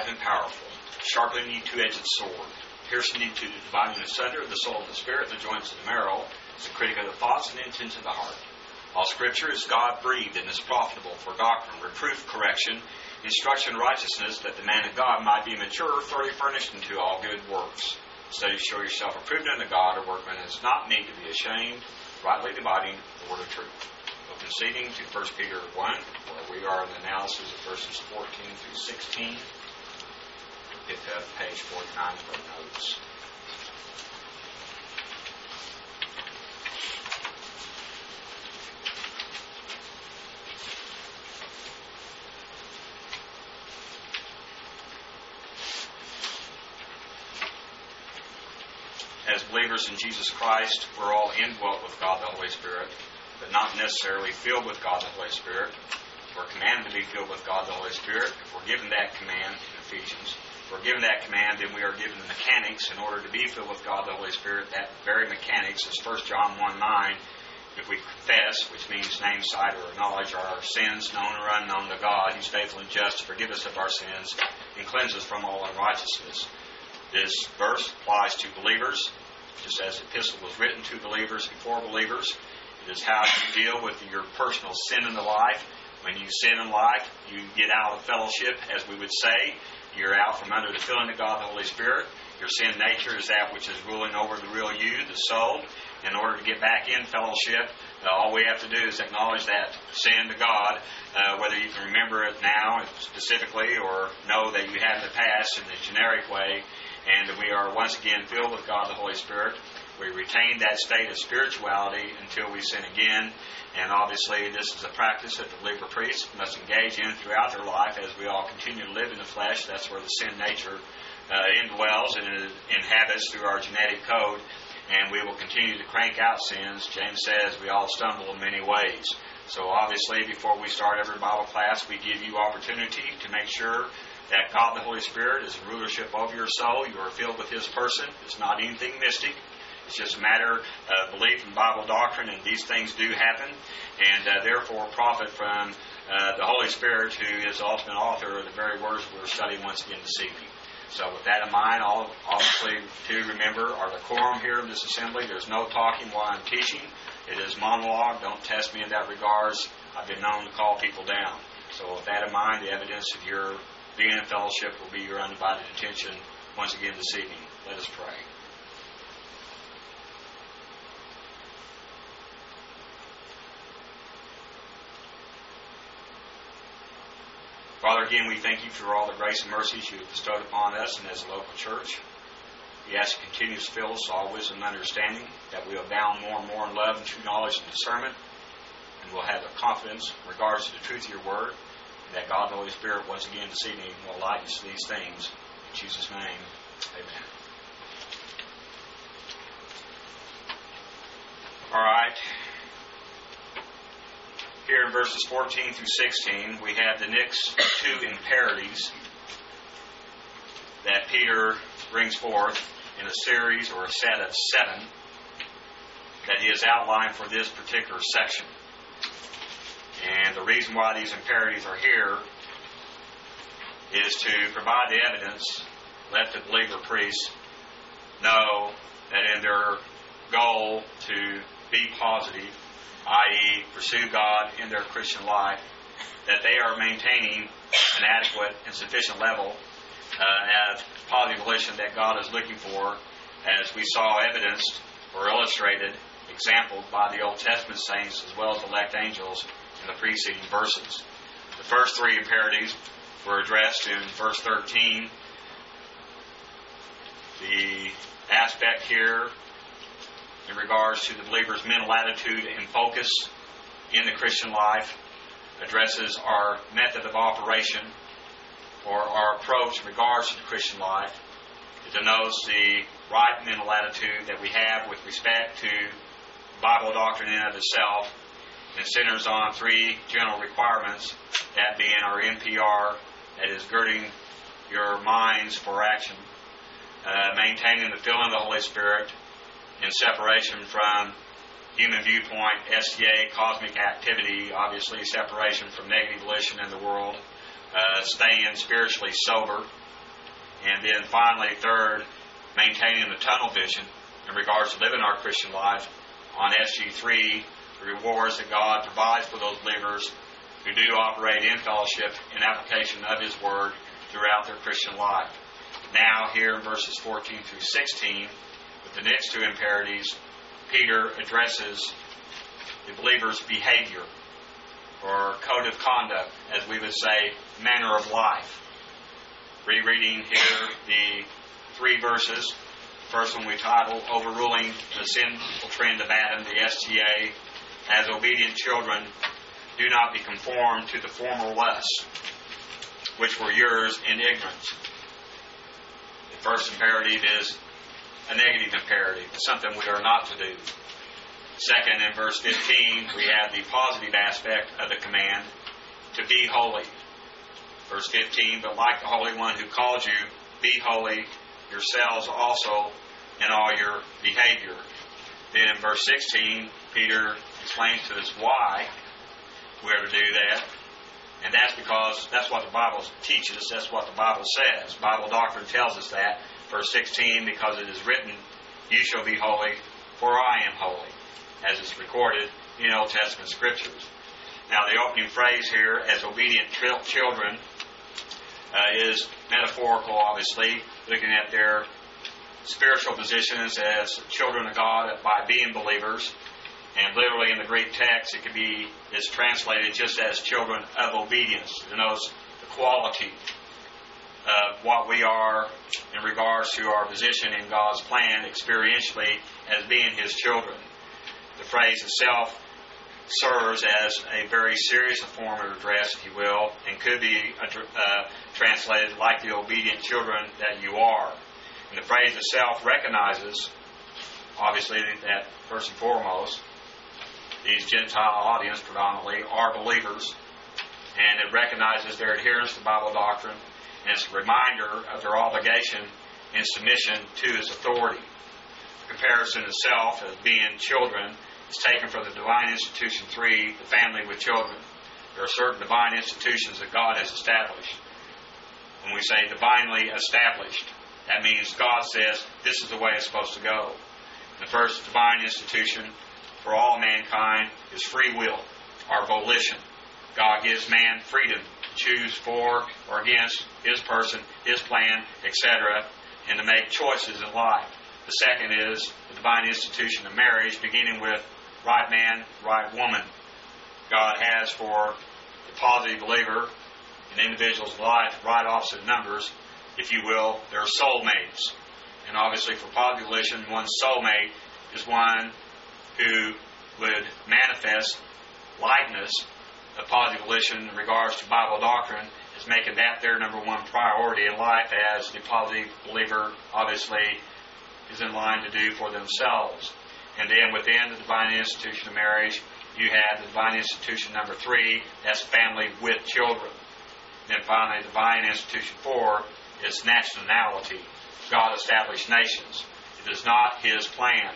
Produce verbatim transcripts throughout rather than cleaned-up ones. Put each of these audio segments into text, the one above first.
and powerful, sharper than any two-edged sword, piercing into the dividing asunder of the soul and the spirit, the joints and the marrow, is the critic of the thoughts and intents of the heart. All Scripture is God-breathed and is profitable for doctrine, reproof, correction, instruction, and righteousness, that the man of God might be mature, thoroughly furnished unto all good works. Study to show yourself approved unto God, a workman is not need to be ashamed, rightly dividing the word of truth. We're proceeding to First Peter one, where we are in the analysis of verses fourteen through sixteen. Pick up page forty-nine of our notes. As believers in Jesus Christ, we're all indwelt with God the Holy Spirit, but not necessarily filled with God the Holy Spirit. We're commanded to be filled with God the Holy Spirit. If we're given that command in Ephesians, if we're given that command, then we are given the mechanics in order to be filled with God the Holy Spirit. That very mechanics is First John one nine. If we confess, which means name, cite, or acknowledge our sins, known or unknown, to God, He's faithful and just to forgive us of our sins and cleanse us from all unrighteousness. This verse applies to believers, just as the epistle was written to believers before believers. It is how you deal with your personal sin in the life. When you sin in life, you get out of fellowship, as we would say. You're out from under the filling of God the Holy Spirit. Your sin nature is that which is ruling over the real you, the soul. In order to get back in fellowship, uh, all we have to do is acknowledge that sin to God, uh, whether you can remember it now specifically or know that you have in the past in the generic way. And we are once again filled with God the Holy Spirit. We retain that state of spirituality until we sin again. And obviously this is a practice that the believer priest must engage in throughout their life as we all continue to live in the flesh. That's where the sin nature uh, indwells and it inhabits through our genetic code. And we will continue to crank out sins. James says we all stumble in many ways. So obviously before we start every Bible class, we give you opportunity to make sure that God the Holy Spirit is in rulership over your soul. You are filled with His person. It's not anything mystic. It's just a matter of belief in Bible doctrine, and these things do happen, and uh, therefore profit from uh, the Holy Spirit, who is the ultimate author of the very words we're studying once again this evening. So with that in mind, all obviously to remember our decorum here in this assembly. There's no talking while I'm teaching. It is monologue. Don't test me in that regards. I've been known to call people down. So with that in mind, the evidence of your being in fellowship will be your undivided attention once again this evening. Let us pray. Father, again, we thank You for all the grace and mercies You have bestowed upon us and as a local church. We ask You continue to fill us all wisdom and understanding, that we abound more and more in love and true knowledge and discernment, and we'll have a confidence in regards to the truth of Your word, and that God the Holy Spirit once again this evening will enlighten us to these things. In Jesus' name, amen. All right. Here in verses fourteen through sixteen, we have the next two imperatives that Peter brings forth in a series or a set of seven that he has outlined for this particular section. And the reason why these imperatives are here is to provide the evidence, let the believer priests know that in their goal to be positive, that is pursue God in their Christian life, that they are maintaining an adequate and sufficient level uh, of positive volition that God is looking for, as we saw evidenced or illustrated, exampled by the Old Testament saints as well as elect angels in the preceding verses. The first three imperatives were addressed in verse thirteen. The aspect here in regards to the believer's mental attitude and focus in the Christian life addresses our method of operation or our approach in regards to the Christian life. It denotes the right mental attitude that we have with respect to Bible doctrine in and of itself, and centers on three general requirements, that being our N P R, that is girding your minds for action, uh, maintaining the filling of the Holy Spirit, in separation from human viewpoint, S T A, cosmic activity, obviously separation from negative volition in the world, uh, staying spiritually sober, And then finally, third, maintaining the tunnel vision in regards to living our Christian life on S G three, the rewards that God provides for those believers who do operate in fellowship and application of His Word throughout their Christian life. Now, here in verses fourteen through sixteen, with the next two imperatives, Peter addresses the believer's behavior, or code of conduct, as we would say, manner of life. Rereading here the three verses. First one we titled, Overruling the Sinful Trend of Adam, the S T A. As obedient children, do not be conformed to the former lusts, which were yours in ignorance. The first imperative is a negative imperative, something we are not to do. Second, in verse fifteen, we have the positive aspect of the command, to be holy. Verse fifteen, but like the Holy One who called you, be holy yourselves also in all your behavior. Then in verse sixteen, Peter explains to us why we are to do that. And that's because that's what the Bible teaches. That's what the Bible says. Bible doctrine tells us that. Verse sixteen, because it is written, you shall be holy, for I am holy, as is recorded in Old Testament Scriptures. Now, the opening phrase here, as obedient children, uh, is metaphorical, obviously, looking at their spiritual positions as children of God by being believers. And literally in the Greek text, it could be is translated just as children of obedience. It denotes the quality of what we are in regards to our position in God's plan experientially as being His children. The phrase itself serves as a very serious form of address, if you will, and could be uh, translated like the obedient children that you are. And the phrase itself recognizes, obviously, that first and foremost, these Gentile audience predominantly are believers, and it recognizes their adherence to Bible doctrine, and it's a reminder of their obligation in submission to His authority. The comparison itself as being children is taken from the Divine Institution three, the family with children. There are certain divine institutions that God has established. When we say divinely established, that means God says this is the way it's supposed to go. The first divine institution for all mankind is free will, our volition. God gives man freedom to choose for or against His person, His plan, et cetera, and to make choices in life. The second is the divine institution of marriage, beginning with right man, right woman. God has for the positive believer, an individual's life, right opposite numbers, if you will, they're soulmates. And obviously for positive volition, one's soulmate is one who would manifest likeness of positive volition in regards to Bible doctrine, is making that their number one priority in life, as the positive believer obviously is in line to do for themselves. And then within the divine institution of marriage, you have the divine institution number three, that's family with children. Then finally, divine institution four is nationality. God established nations. It is not His plan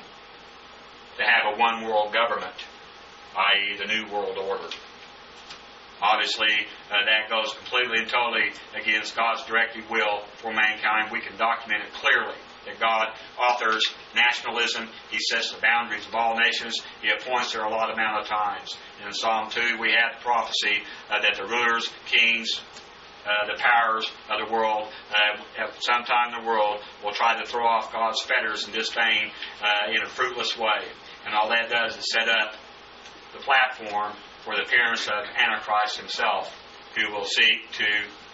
to have a one world government, that is the New World Order. Obviously, uh, that goes completely and totally against God's directive will for mankind. We can document it clearly that God authors nationalism. He sets the boundaries of all nations. He appoints there a lot amount of times. And in Psalm two, we have the prophecy uh, that the rulers, kings, uh, the powers of the world, uh, at some time in the world, will try to throw off God's fetters and disdain uh, in a fruitless way. And all that does is set up the platform for the appearance of Antichrist himself, who will seek to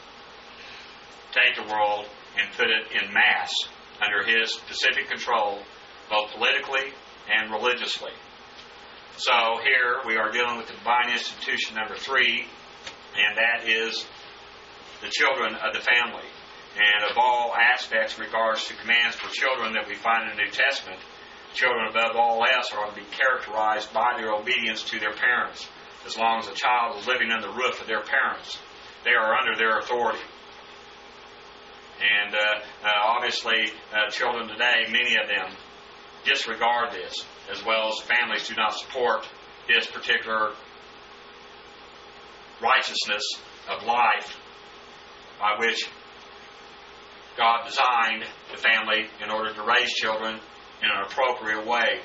take the world and put it in mass under his specific control, both politically and religiously. So here we are dealing with the divine institution number three, and that is the children of the family. And of all aspects in regards to commands for children that we find in the New Testament, children above all else are to be characterized by their obedience to their parents. As long as a child is living under the roof of their parents, they are under their authority. And uh, uh, obviously, uh, children today, many of them disregard this, as well as families do not support this particular righteousness of life by which God designed the family in order to raise children in an appropriate way.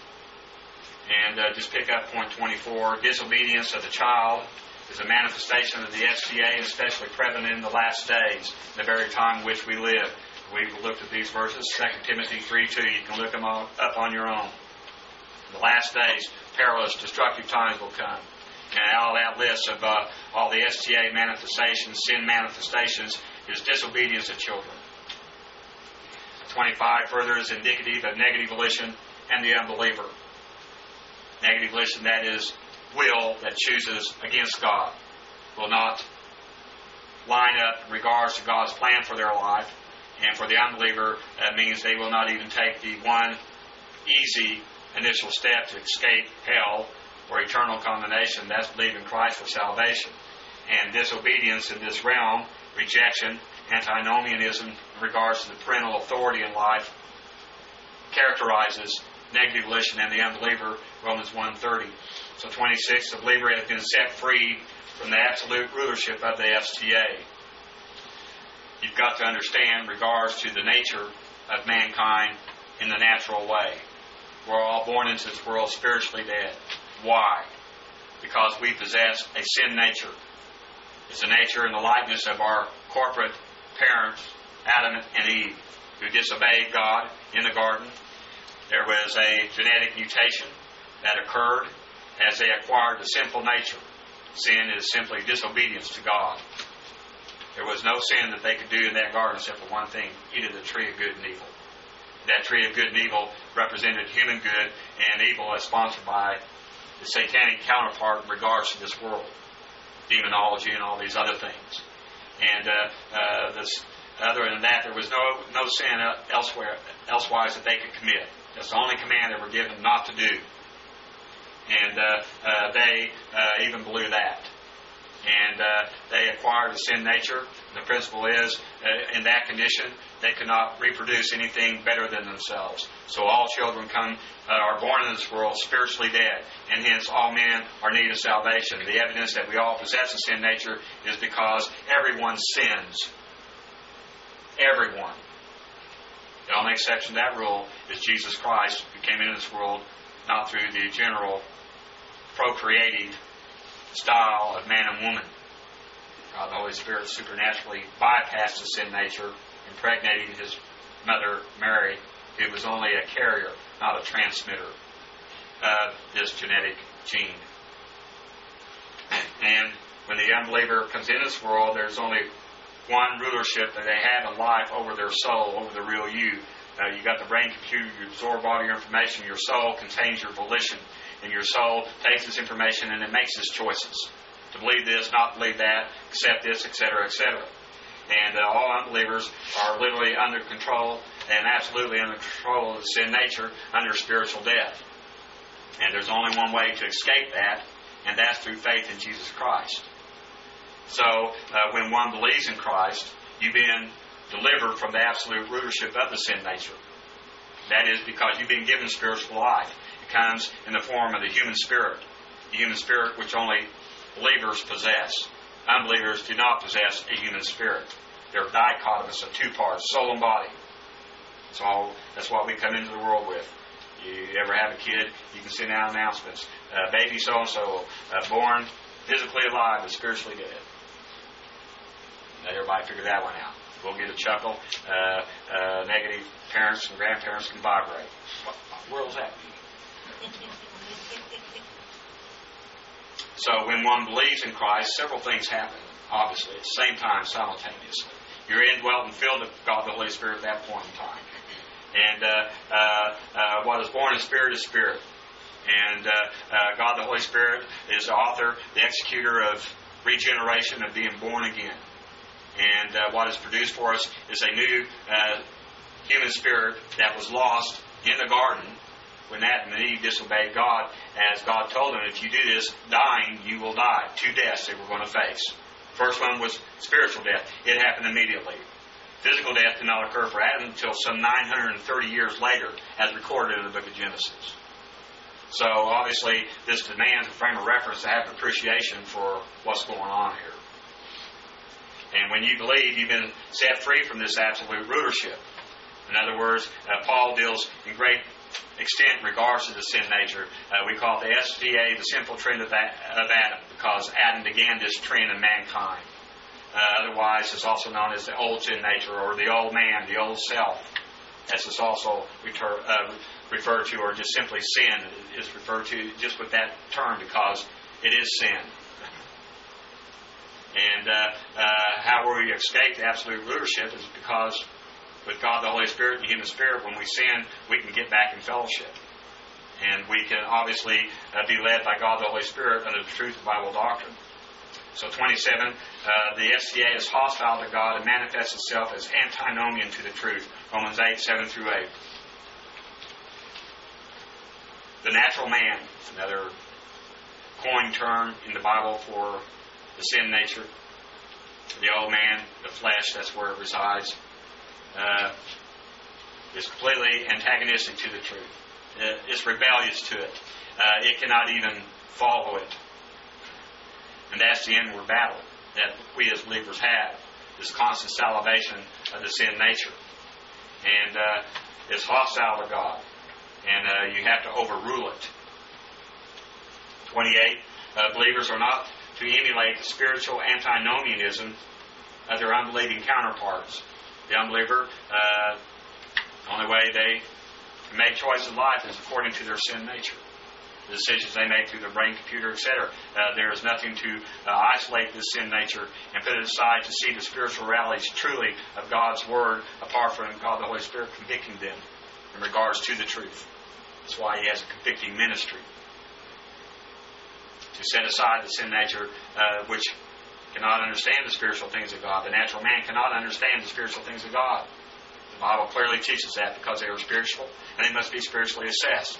And uh, just pick up point twenty-four. Disobedience of the child is a manifestation of the S T A, especially prevalent in the last days, the very time in which we live. We've looked at these verses, Second Timothy three two. You can look them all up on your own. In the last days, perilous, destructive times will come. And all that list of uh, all the S T A manifestations, sin manifestations, is disobedience of children. twenty-five further is indicative of negative volition and the unbeliever. Negative volition, that is, will that chooses against God, will not line up in regards to God's plan for their life. And for the unbeliever, that means they will not even take the one easy initial step to escape hell or eternal condemnation. That's believing Christ for salvation. And disobedience in this realm, rejection, antinomianism in regards to the parental authority in life, characterizes negative volition and the unbeliever, Romans one thirty. So twenty-six, the believer has been set free from the absolute rulership of the S T A. You've got to understand in regards to the nature of mankind in the natural way. We're all born into this world spiritually dead. Why? Because we possess a sin nature. It's a nature in the likeness of our corporate parents, Adam and Eve, who disobeyed God in the garden. There was a genetic mutation that occurred as they acquired the sinful nature. Sin is simply disobedience to God. There was no sin that they could do in that garden except for one thing: eat of the tree of good and evil. That tree of good and evil represented human good and evil as sponsored by the satanic counterpart in regards to this world, demonology and all these other things. And uh, uh, this, other than that, there was no no sin elsewhere, elsewise that they could commit. That's the only command they were given not to do. And uh, uh, they uh, even blew that. And uh, they acquired a sin nature. The principle is, uh, in that condition, they cannot reproduce anything better than themselves. So all children come uh, are born in this world spiritually dead, and hence all men are in need of salvation. The evidence that we all possess a sin nature is because everyone sins. Everyone. The only exception to that rule is Jesus Christ, who came into this world not through the general procreative style of man and woman. God, the Holy Spirit, supernaturally bypassed the sin nature, impregnating his mother, Mary, who was only a carrier, not a transmitter of this genetic gene. And when the unbeliever comes into this world, there's only one rulership that they have in life over their soul, over the real you. Uh, you got the brain computer, you absorb all your information. Your soul contains your volition. And your soul takes this information and it makes its choices. To believe this, not believe that, accept this, et cetera, et cetera. And uh, all unbelievers are literally under control and absolutely under control of the sin nature, under spiritual death. And there's only one way to escape that, and that's through faith in Jesus Christ. So, uh, when one believes in Christ, you've been delivered from the absolute rulership of the sin nature. That is because you've been given spiritual life. It comes in the form of the human spirit. The human spirit which only believers possess. Unbelievers do not possess a human spirit. They're dichotomous of two parts, soul and body. So that's what we come into the world with. You ever have a kid, you can send out announcements. Uh, baby so-and-so, uh, born physically alive but spiritually dead. Let everybody figure that one out. We'll get a chuckle. Uh, uh, negative parents and grandparents can vibrate. What the world's that mean? So when one believes in Christ, several things happen, obviously, at the same time, simultaneously. You're indwelt and filled with God the Holy Spirit at that point in time. And uh, uh, uh, what is born in spirit is spirit. And uh, uh, God the Holy Spirit is the author, the executor of regeneration, of being born again. And uh, what is produced for us is a new uh, human spirit that was lost in the garden when Adam and Eve disobeyed God. As God told them, if you do this, dying, you will die. Two deaths they were going to face. First one was spiritual death. It happened immediately. Physical death did not occur for Adam until some nine hundred thirty years later, as recorded in the book of Genesis. So, obviously, this demands a frame of reference to have appreciation for what's going on here. And when you believe, you've been set free from this absolute rulership. In other words, uh, Paul deals in great extent in regards to the sin nature. Uh, we call it the S T A, the sinful trend of, of Adam, because Adam began this trend in mankind. Uh, otherwise, it's also known as the old sin nature, or the old man, the old self, as it's also refer, uh, referred to, or just simply sin is referred to just with that term because it is sin. And uh, uh, how we escape the absolute rulership is because with God the Holy Spirit and the human spirit, when we sin, we can get back in fellowship. And we can obviously uh, be led by God the Holy Spirit under the truth of Bible doctrine. So twenty-seven, uh, the S T A is hostile to God and manifests itself as antinomian to the truth. Romans eight, seven through eight. The natural man, another coined term in the Bible for the sin nature. The old man, the flesh, that's where it resides, uh, is completely antagonistic to the truth. Uh, it's rebellious to it. Uh, it cannot even follow it. And that's the inward battle that we as believers have, this constant salvation of the sin nature. And uh, it's hostile to God. And uh, you have to overrule it. twenty-eight, uh, believers are not to emulate the spiritual antinomianism of their unbelieving counterparts. The unbeliever, uh, the only way they make choice in life is according to their sin nature. The decisions they make through their brain, computer, et cetera. Uh, there is nothing to uh, isolate this sin nature and put it aside to see the spiritual realities truly of God's Word apart from God the Holy Spirit convicting them in regards to the truth. That's why He has a convicting ministry. To set aside the sin nature uh, which cannot understand the spiritual things of God. The natural man cannot understand the spiritual things of God. The Bible clearly teaches that because they are spiritual and they must be spiritually assessed.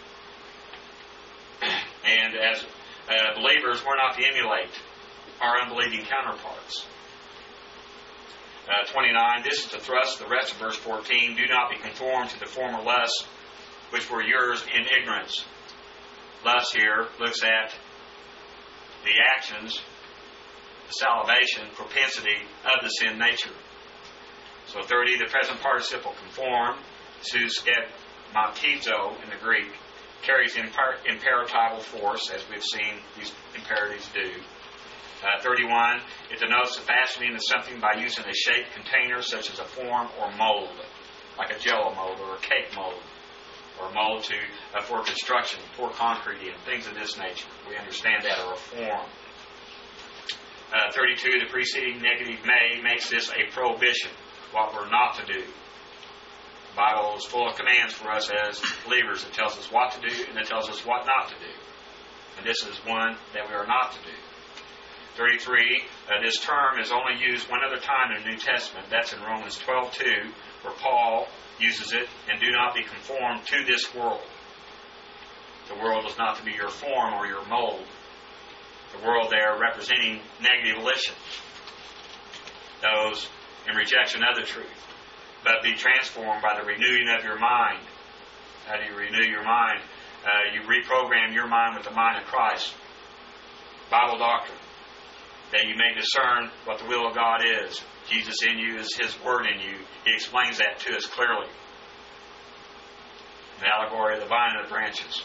And as uh, believers, we're not to emulate our unbelieving counterparts. Uh, twenty-nine, this is the thrust of the rest of verse fourteen. Do not be conformed to the former lusts which were yours in ignorance. Lust here looks at the actions, the salvation, propensity of the sin nature. So thirty, the present participle conform, suskepmatizo in the Greek, carries impar- imperatival force, as we've seen these imperatives do. Uh, thirty-one, it denotes the fashioning of something by using a shaped container such as a form or mold, like a jello mold or a cake mold, or a mold to, uh, for construction, pour concrete in, things of this nature. We understand that, or a form. Uh, thirty-two, the preceding negative may makes this a prohibition, what we're not to do. The Bible is full of commands for us as believers. It tells us what to do and it tells us what not to do. And this is one that we are not to do. thirty-three, uh, this term is only used one other time in the New Testament. That's in Romans twelve two, where Paul uses it, and do not be conformed to this world. The world is not to be your form or your mold. The world there representing negative volition, those in rejection of the truth. But be transformed by the renewing of your mind. How do you renew your mind? Uh, you reprogram your mind with the mind of Christ. Bible doctrine. That you may discern what the will of God is. Jesus in you is His Word in you. He explains that to us clearly. The allegory of the vine and the branches.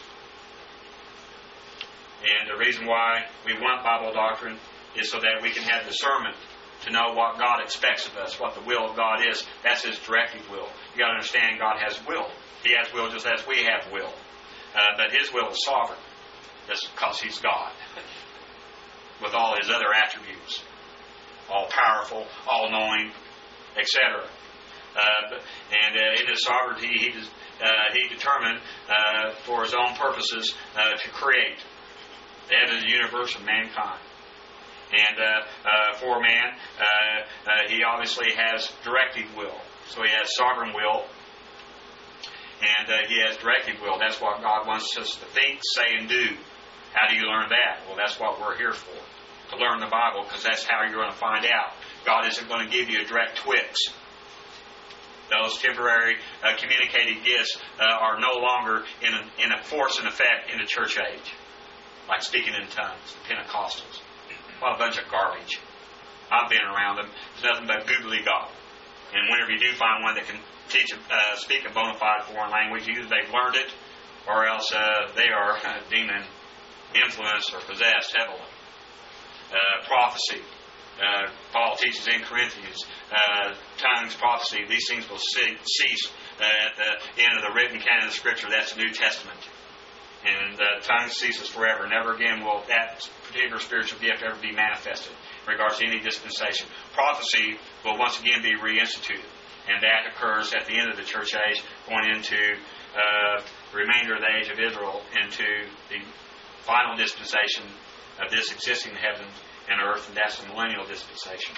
And the reason why we want Bible doctrine is so that we can have discernment to know what God expects of us, what the will of God is. That's His directive will. You've got to understand God has will. He has will just as we have will. Uh, but His will is sovereign. That's because He's God. With all His other attributes. All powerful, all knowing, et cetera. Uh, and uh, in His sovereignty, He, uh, he determined uh, for His own purposes uh, to create the heavens, the universe, and mankind. And uh, uh, for man, uh, uh, he obviously has directive will. So he has sovereign will. And uh, he has directive will. That's what God wants us to think, say, and do. How do you learn that? Well, that's what we're here for. To learn the Bible, because that's how you're going to find out. God isn't going to give you a direct twix. Those temporary uh, communicated gifts uh, are no longer in a, in a force and effect in the church age. Like speaking in tongues, the Pentecostals. What a bunch of garbage. I've been around them. It's nothing but googly gog. And whenever you do find one that can teach, uh, speak a bona fide foreign language, either they've learned it, or else uh, they are demon influenced or possessed heavily. Uh, prophecy. Uh, Paul teaches in Corinthians, uh, tongues, prophecy, these things will cease uh, at the end of the written canon of Scripture. That's the New Testament. And uh, tongues ceases forever. Never again will that particular spiritual gift ever be manifested in regards to any dispensation. Prophecy will once again be reinstituted. And that occurs at the end of the church age, going into uh, the remainder of the age of Israel, into the final dispensation of this existing heaven and earth, and that's the millennial dispensation.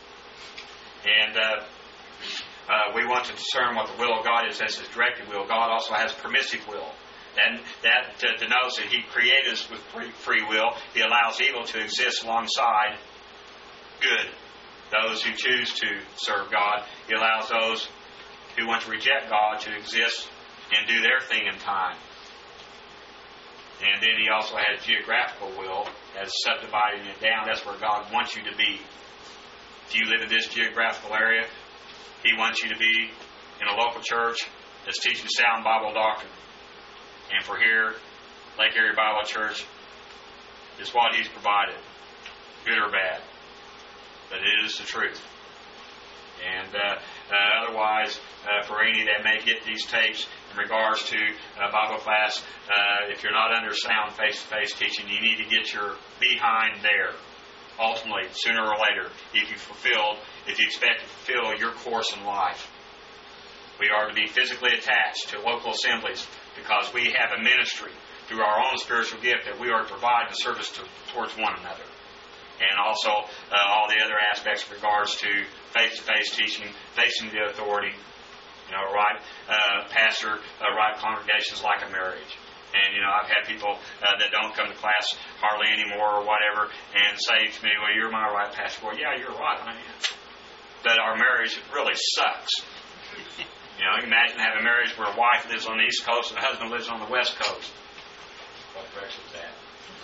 And uh, uh, we want to discern what the will of God is as His directed will. God also has permissive will. And that uh, denotes that He created us with free, free will. He allows evil to exist alongside good. Those who choose to serve God. He allows those who want to reject God to exist and do their thing in time. And then He also has geographical will, as subdividing it down. That's where God wants you to be. If you live in this geographical area, He wants you to be in a local church that's teaching sound Bible doctrine. And for here, Lake Erie Bible Church is what He's provided, good or bad. But it is the truth. And uh, uh, otherwise, uh, for any that may get these tapes in regards to uh, Bible class, uh, if you're not under sound face-to-face teaching, you need to get your behind there. Ultimately, sooner or later, if you fulfill, if you expect to fulfill your course in life. We are to be physically attached to local assemblies because we have a ministry through our own spiritual gift that we are to provide the service to, towards one another. And also uh, all the other aspects in regards to face-to-face teaching, facing the authority, you know, right, uh, pastor, uh, right congregations like a marriage. And, you know, I've had people uh, that don't come to class hardly anymore or whatever and say to me, well, you're my right pastor. Well, yeah, you're right, I am. But our marriage really sucks. You know, imagine having a marriage where a wife lives on the East Coast and a husband lives on the West Coast. What direction is that?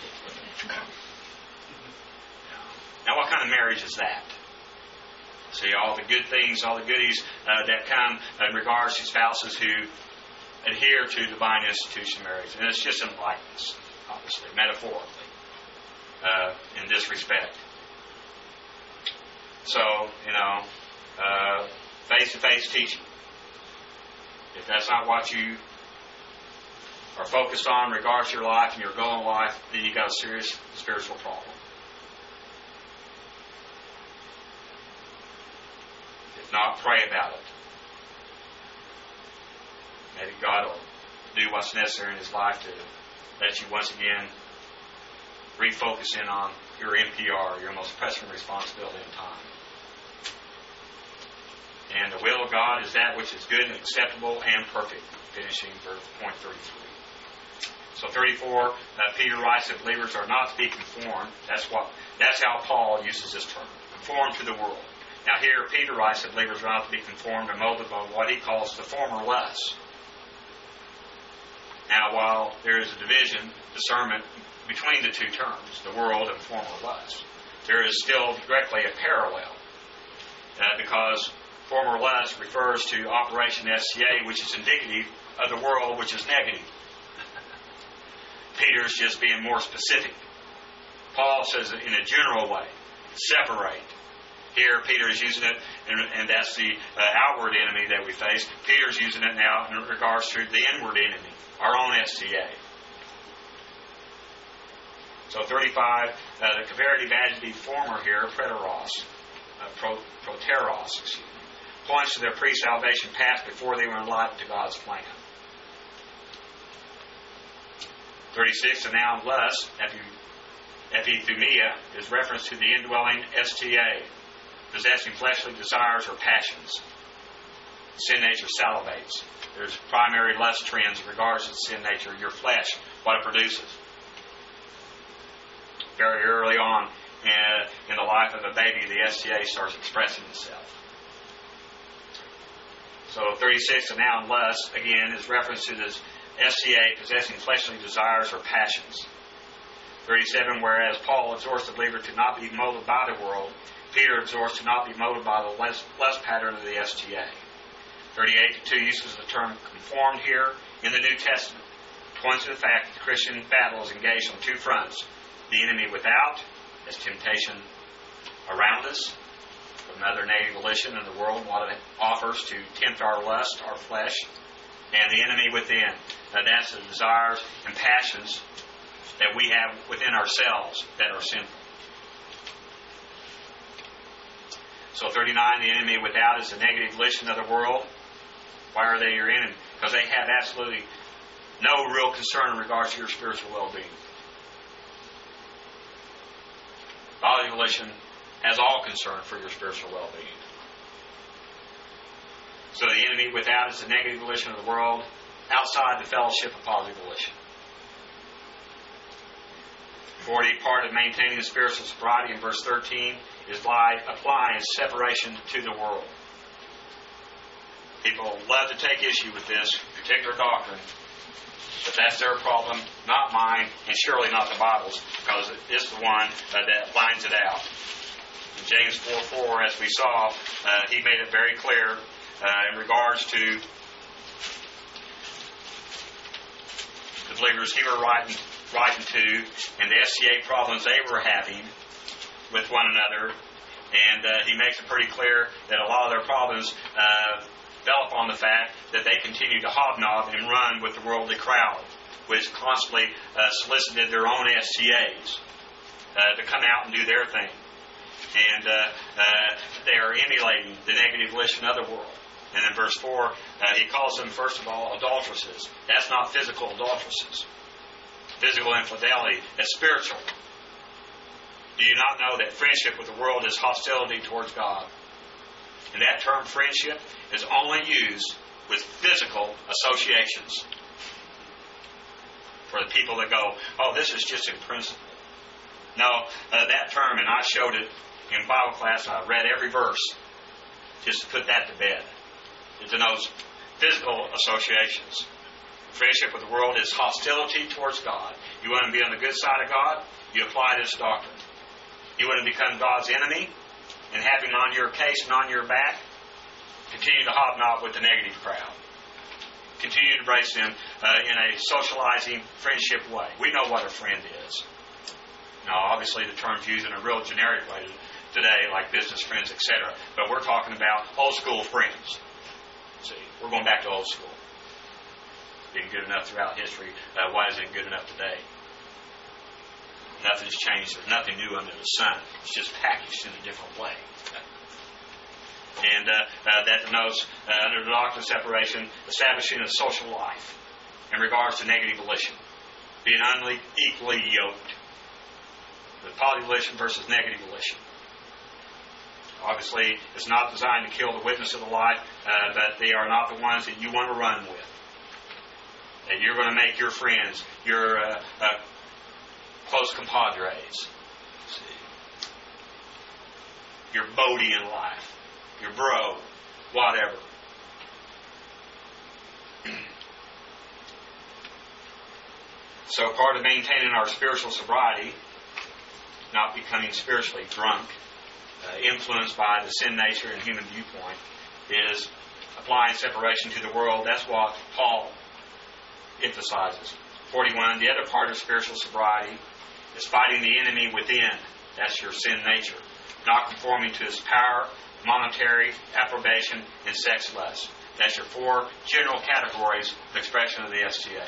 Now, what kind of marriage is that? See, all the good things, all the goodies uh, that come in regards to spouses who adhere to divine institution marriage. And it's just in likeness, obviously, metaphorically, uh, in this respect. So, you know, uh, face-to-face teaching. If that's not what you are focused on in regards to your life and your goal in life, then you've got a serious spiritual problem. If not, pray about it. Maybe God will do what's necessary in His life to let you once again refocus in on your M P R, your most pressing responsibility in time. And the will of God is that which is good and acceptable and perfect. Finishing for point thirty-three. So thirty-four, uh, Peter writes that believers are not to be conformed. That's what. That's how Paul uses this term. Conform to the world. Now here, Peter writes that believers are not to be conformed or molded by what he calls the former lusts. Now, while there is a division, discernment between the two terms, the world and former lust, there is still directly a parallel. Uh, because former lust refers to Operation S C A, which is indicative of the world, which is negative. Peter's just being more specific. Paul says it in a general way. Separate. Here, Peter is using it, and, and that's the uh, outward enemy that we face. Peter's using it now in regards to the inward enemy, our own S C A. So thirty-five, uh, the comparative adjective former here, preteros, uh, pro, proteros, excuse me, points to their pre-salvation path before they were enlightened to God's plan. thirty-six, the noun lust, epithumia, is reference to the indwelling S T A, possessing fleshly desires or passions. Sin nature salivates. There's primary lust trends in regards to sin nature, your flesh, what it produces. Very early on uh, in the life of a baby, the S T A starts expressing itself. So thirty-six, the noun lust, again, is reference to this S T A, possessing fleshly desires or passions. thirty-seven, whereas Paul exhorts the believer to not be molded by the world, Peter exhorts to not be molded by the less, less pattern of the S T A. thirty-eight, two uses the term conformed here in the New Testament, points to the fact that the Christian battle is engaged on two fronts. The enemy without, as temptation around us, from another negative volition in the world, what it offers to tempt our lust, our flesh, and the enemy within. Now that's the desires and passions that we have within ourselves that are sinful. So thirty-nine, the enemy without is the negative volition of the world. Why are they your enemy? Because they have absolutely no real concern in regards to your spiritual well-being. Bodily volition has all concern for your spiritual well-being. So the enemy without is the negative volition of the world, outside the fellowship of positive volition. forty, part of maintaining the spiritual sobriety in verse thirteen is by applying separation to the world. People love to take issue with this particular doctrine, but that's their problem, not mine, and surely not the Bible's, because it's the one uh, that lines it out. In James four four, as we saw, uh, he made it very clear uh, in regards to the believers he was writing, writing to and the S T A problems they were having with one another. And uh, he makes it pretty clear that a lot of their problems uh, fell upon the fact that they continued to hobnob and run with the worldly crowd, which constantly uh, solicited their own S T As uh, to come out and do their thing. And uh, uh, they are emulating the negative volition of the world. And in verse four, uh, he calls them, first of all, adulteresses. That's not physical adulteresses. Physical infidelity, that's spiritual. Do you not know that friendship with the world is hostility towards God? And that term friendship is only used with physical associations. For the people that go, oh, this is just in principle. No, uh, that term, and I showed it in Bible class, I read every verse just to put that to bed. It denotes physical associations. Friendship with the world is hostility towards God. You want to be on the good side of God? You apply this doctrine. You want to become God's enemy and have Him on your case and on your back? Continue to hobnob with the negative crowd. Continue to embrace them uh, in a socializing, friendship way. We know what a friend is. Now, obviously, the term's used in a real generic way today, like business friends, et cetera. But we're talking about old school friends. See, we're going back to old school. Been good enough throughout history. Uh, why isn't it good enough today? Nothing's changed. There's nothing new under the sun. It's just packaged in a different way. And uh, uh, that denotes, uh, under the doctrine of separation, establishing a social life in regards to negative volition. Being unequally yoked. The positive volition versus negative volition. Obviously, it's not designed to kill the witness of the life, uh, but they are not the ones that you want to run with. And you're going to make your friends your uh, uh, close compadres. See. Your Bodie in life. Your bro. Whatever. So part of maintaining our spiritual sobriety, not becoming spiritually drunk, uh, influenced by the sin nature and human viewpoint, is applying separation to the world. That's what Paul emphasizes. forty-one, the other part of spiritual sobriety is fighting the enemy within. That's your sin nature. Not conforming to his power, monetary, approbation, and sex lust. That's your four general categories of expression of the S T A.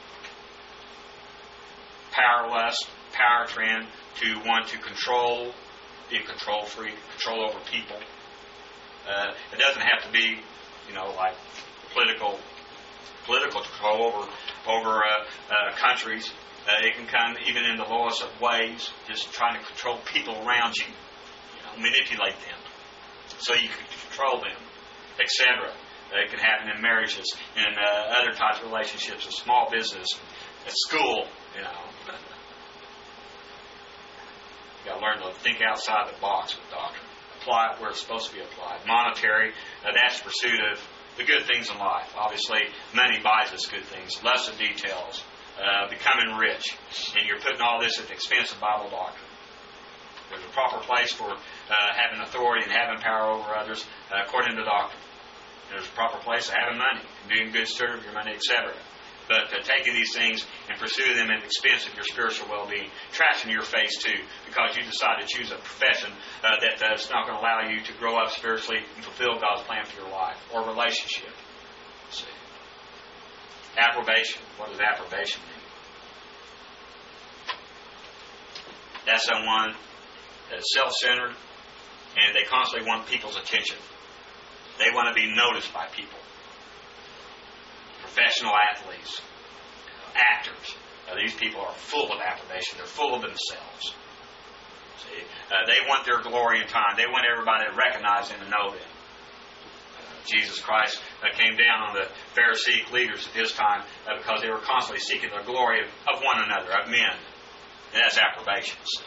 Power lust, power trend, to want to control, be a control freak, control over people. Uh, it doesn't have to be, you know, like political political control over over uh, uh, countries. Uh, it can come even in the lowest of ways, just trying to control people around you, you know, manipulate them so you can control them, et cetera. Uh, it can happen in marriages, in uh, other types of relationships, in small business, at school, you know. You got to learn to think outside the box with doctrine. Apply it where it's supposed to be applied. Monetary, uh, that's pursuit of the good things in life. Obviously, money buys us good things. Less of details. Uh, becoming rich. And you're putting all this at the expense of Bible doctrine. There's a proper place for uh, having authority and having power over others uh, according to doctrine. There's a proper place for having money, doing good steward of your money, et cetera. But uh, taking these things and pursuing them at the expense of your spiritual well-being, trashing your face too, because you decide to choose a profession uh, that that's not going to allow you to grow up spiritually and fulfill God's plan for your life or relationship. See, approbation. What does approbation mean? That's someone that is self-centered and they constantly want people's attention. They want to be noticed by people. Professional athletes, actors. Now, these people are full of approbation. They're full of themselves. See, uh, they want their glory and time. They want everybody to recognize them and know them. Uh, Jesus Christ uh, came down on the Pharisaic leaders of his time uh, because they were constantly seeking the glory of, of one another, of men. And that's approbation. See.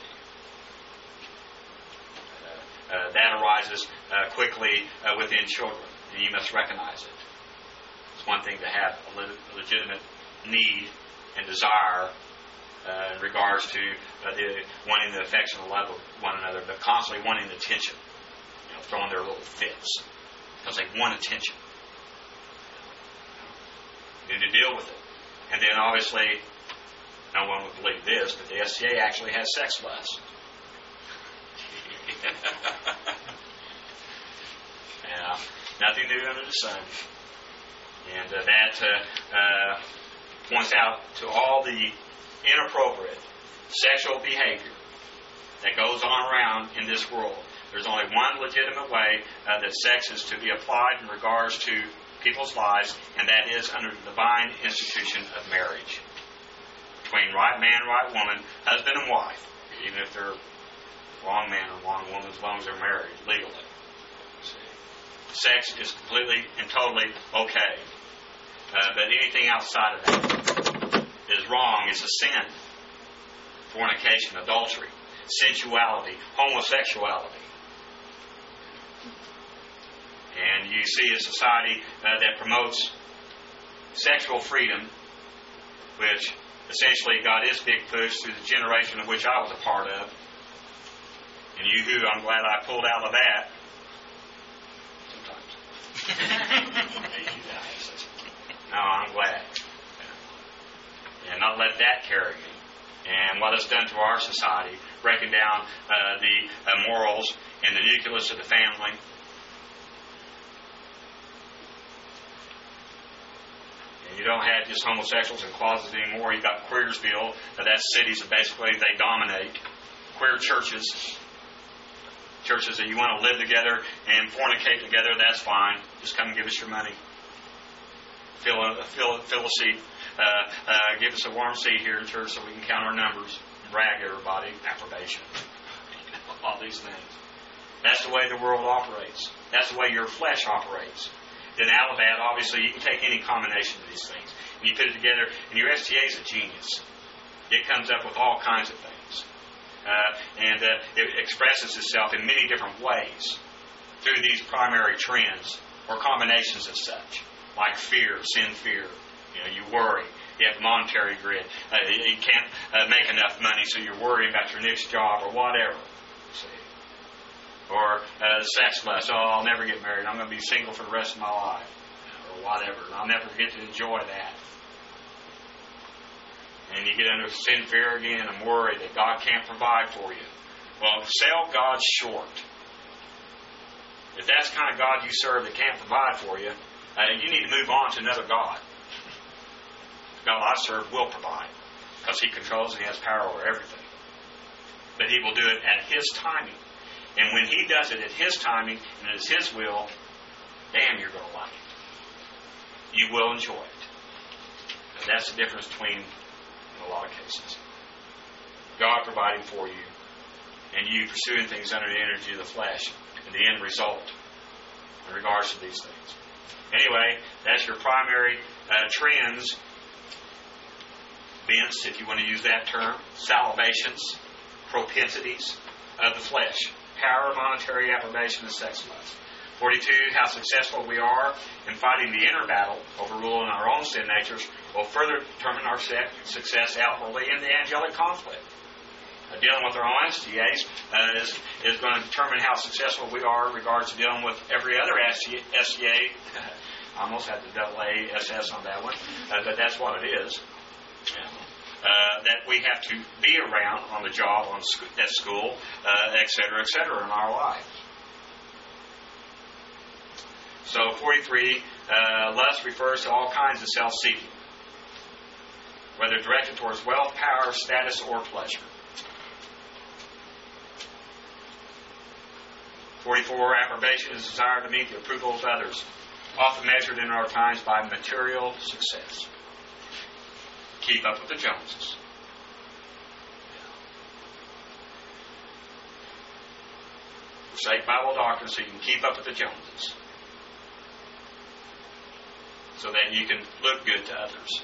Uh, uh, that arises uh, quickly uh, within children, and you must recognize it. It's one thing to have a le- legitimate need and desire uh, in regards to uh, the wanting the affection and love of one another, but constantly wanting attention, you know, throwing their little fits because they want attention. You need to deal with it. And then obviously, no one would believe this, but the S C A actually has sex lust. Yeah, nothing new under the sun. And uh, that uh, uh, points out to all the inappropriate sexual behavior that goes on around in this world. There's only one legitimate way uh, that sex is to be applied in regards to people's lives, and that is under the divine institution of marriage. Between right man, right woman, husband and wife, even if they're wrong man or wrong woman, as long as they're married legally. See? Sex is completely and totally okay. Uh, but anything outside of that is wrong. It's a sin. Fornication, adultery, sensuality, homosexuality. And you see a society uh, that promotes sexual freedom, which essentially got its big push through the generation of which I was a part of. And you who, I'm glad I pulled out of that. Sometimes. No, I'm glad. And not let that carry me. And what it's done to our society, breaking down uh, the uh, morals and the nucleus of the family. And you don't have just homosexuals in closets anymore. You've got Queersville. Uh, that's cities that basically they dominate. Queer churches. Churches that you want to live together and fornicate together, that's fine. Just come and give us your money. Fill a, fill, fill a seat. Uh, uh, give us a warm seat here in church so we can count our numbers and brag everybody. Approbation. You know, all these things. That's the way the world operates. That's the way your flesh operates. Then out of that, obviously, you can take any combination of these things. And you put it together, and your S T A is a genius. It comes up with all kinds of things. Uh, and uh, it expresses itself in many different ways through these primary trends or combinations of such, like fear, sin fear. You know, you worry. You have monetary grid. Uh, you can't uh, make enough money, so you're worrying about your next job or whatever. See, or uh, sex lust. Oh, I'll never get married. I'm going to be single for the rest of my life, or whatever. I'll never get to enjoy that. And you get into sin fear again and worry that God can't provide for you. Well, sell God short. If that's the kind of God you serve that can't provide for you, uh, you need to move on to another God. The God I serve will provide because He controls and He has power over everything. But He will do it at His timing. And when He does it at His timing and it is His will, damn, you're going to like it. You will enjoy it. And that's the difference between, in a lot of cases, God providing for you and you pursuing things under the energy of the flesh and the end result in regards to these things. Anyway, that's your primary uh, trends, bents, if you want to use that term, salivations, propensities of the flesh, power, monetary approbation, and sex lust. forty-two, how successful we are in fighting the inner battle, overruling our own sin natures, will further determine our success outwardly in the angelic conflict. Uh, dealing with our own S T As uh, is, is going to determine how successful we are in regards to dealing with every other S T A. I almost had the double A S S on that one, uh, but that's what it is. Yeah. Uh, that we have to be around on the job, on sc- at school, uh, et cetera, et cetera, in our life. So forty-three, uh, lust refers to all kinds of self-seeking, whether directed towards wealth, power, status, or pleasure. forty-four, approbation is desire to meet the approval of others, often measured in our times by material success. Keep up with the Joneses. Forsake Bible doctrine so you can keep up with the Joneses, so that you can look good to others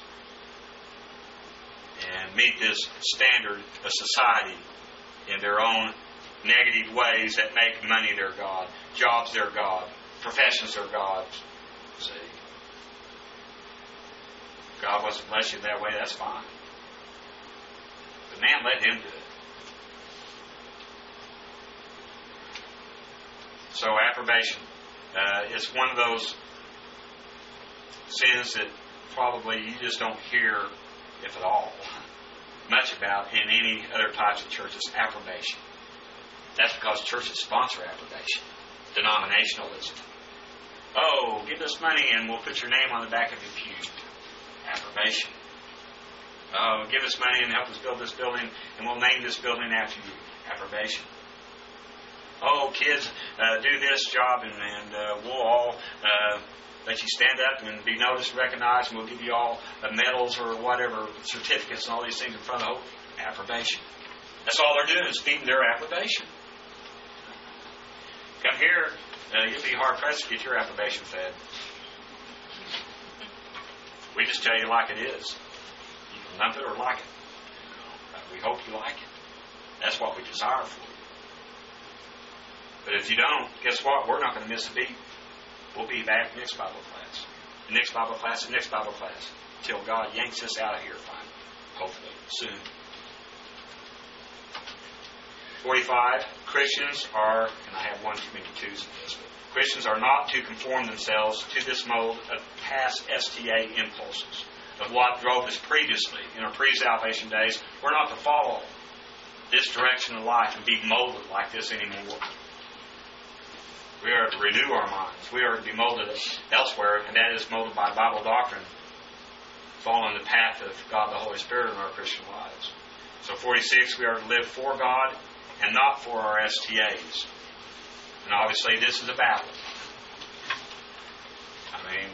and meet this standard of society in their own negative ways that make money their God, jobs their God, professions their God. See? God wants to bless you that way, that's fine. But man, let Him do it. So approbation uh, is one of those sins that probably you just don't hear, if at all, much about in any other types of churches. Approbation. That's because churches sponsor approbation. Denominationalism. Oh, give us money and we'll put your name on the back of your pew. Approbation. Oh, give us money and help us build this building and we'll name this building after you. Approbation. Oh, kids, uh, do this job and, and uh, we'll all uh, let you stand up and be noticed and recognized and we'll give you all uh, medals or whatever, certificates and all these things in front of the whole approbation. That's all they're doing is feeding their approbation. Come here, uh, you'll be hard-pressed to get your approbation fed. We just tell you like it is. You can lump it or like it. But we hope you like it. That's what we desire for you. But if you don't, guess what? We're not going to miss a beat. We'll be back next Bible class. The next Bible class, the next Bible class. Until God yanks us out of here finally. Hopefully, soon. forty-five, Christians are, and I have one too many twos in this, but Christians are not to conform themselves to this mold of past S T A impulses, of what drove us previously in our pre-salvation days. We're not to follow this direction of life and be molded like this anymore. We are to renew our minds. We are to be molded elsewhere, and that is molded by Bible doctrine, following the path of God the Holy Spirit in our Christian lives. So forty-six, we are to live for God and not for our S T As. And obviously this is a battle. I mean,